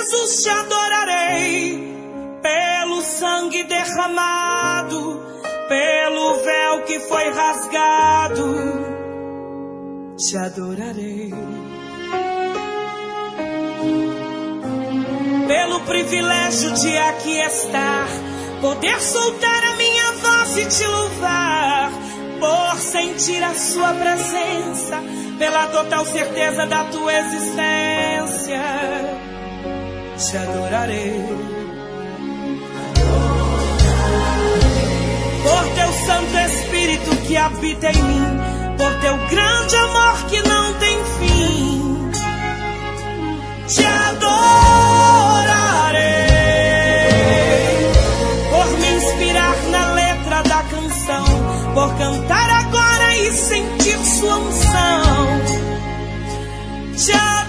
Jesus, te adorarei, pelo sangue derramado, pelo véu que foi rasgado, te adorarei. Pelo privilégio de aqui estar, poder soltar a minha voz e te louvar, por sentir a sua presença, pela total certeza da tua existência, te adorarei. Por teu Santo Espírito que habita em mim, por teu grande amor que não tem fim, te adorarei. Por me inspirar na letra da canção, por cantar agora e sentir sua unção, te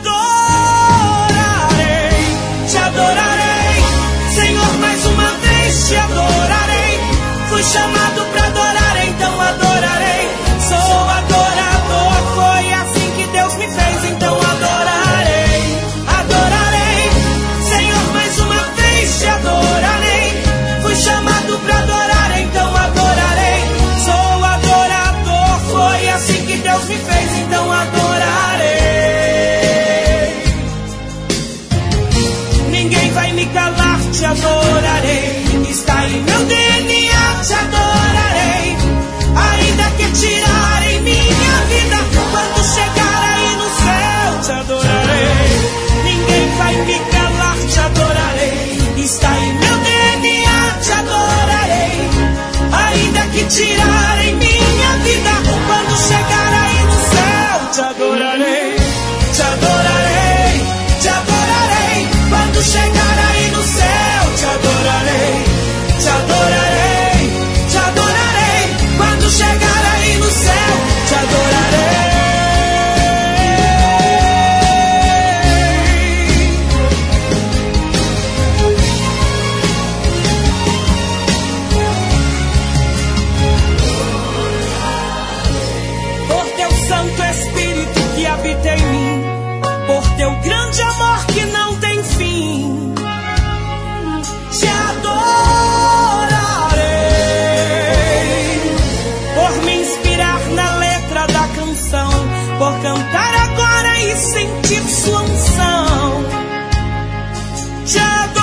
adorarei, te adorarei. Senhor, mais uma vez te adorarei. Fui chamado pra adorar, então adorarei. Sou adorador, foi assim que Deus me fez, então adorarei, adorarei. Senhor, mais uma vez te adorarei. Fui chamado pra adorar, então adorarei. Sou adorador, foi assim que Deus me fez, então adorarei. Ninguém vai me calar, te adorarei. Está em meu DNA, te adorarei. Ainda que tirarem minha vida, quando chegar aí no céu, te adorarei. Ninguém vai me calar, te adorarei. Está em meu DNA, te adorarei. Ainda que tirarem minha vida, quando chegar aí no céu, te adorarei. Te adorarei, te adorarei. Quando chegar aí no céu, te adorarei. Te adorarei, te adorarei. Quando chegar aí no céu, te adorarei. Por teu Santo Espírito que habita em mim, por teu grande amor que não tem fim, te adorarei. Por me inspirar na letra da canção, por cantar agora e sentir sua unção, te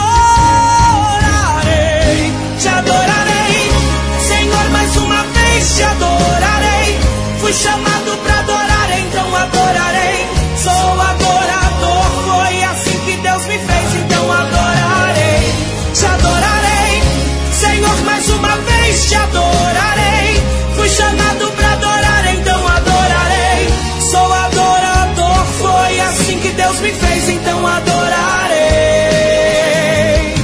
adorarei, te adorarei. Senhor, mais uma vez te adorarei. Fui chamado pra adorar, então adorarei. Sou adorador, foi assim que Deus me fez, então adorarei. Te adorarei. Senhor, mais uma vez te adorarei. Fui chamado pra adorar, então adorarei. Sou adorador, foi assim que Deus me fez, então adorarei.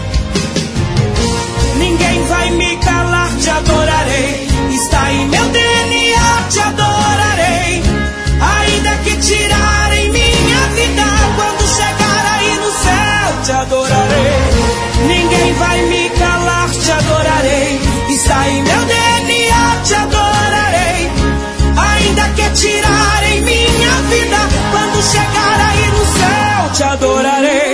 Ninguém vai me calar, te adorarei. Está em meu DNA, te adorarei. Ainda que tirarem minha vida, quando chegar aí no céu, te adorarei. Ninguém vai me calar, te adorarei. Está em meu DNA, te adorarei. Ainda que tirarem minha vida, quando chegar aí no céu, te adorarei.